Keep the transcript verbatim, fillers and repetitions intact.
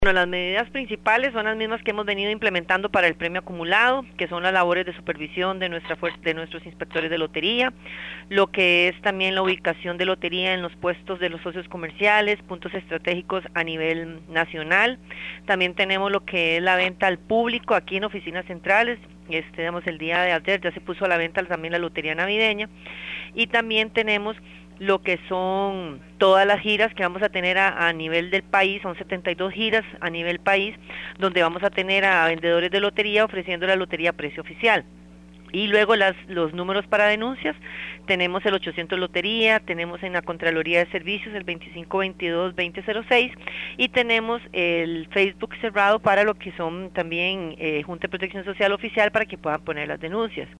Bueno, las medidas principales son las mismas que hemos venido implementando para el premio acumulado, que son las labores de supervisión de nuestra fuerza, de nuestros inspectores de lotería, lo que es también la ubicación de lotería en los puestos de los socios comerciales, puntos estratégicos a nivel nacional. También tenemos lo que es la venta al público aquí en oficinas centrales. Este, digamos, el día de ayer ya se puso a la venta también la lotería navideña, y también tenemos lo que son todas las giras que vamos a tener a, a nivel del país. Son setenta y dos giras a nivel país, donde vamos a tener a vendedores de lotería ofreciendo la lotería a precio oficial. Y luego las, los números para denuncias, tenemos el ochocientos Lotería, tenemos en la Contraloría de Servicios el veinticinco veintidós veinte cero seis, y tenemos el Facebook cerrado para lo que son también eh, Junta de Protección Social Oficial, para que puedan poner las denuncias.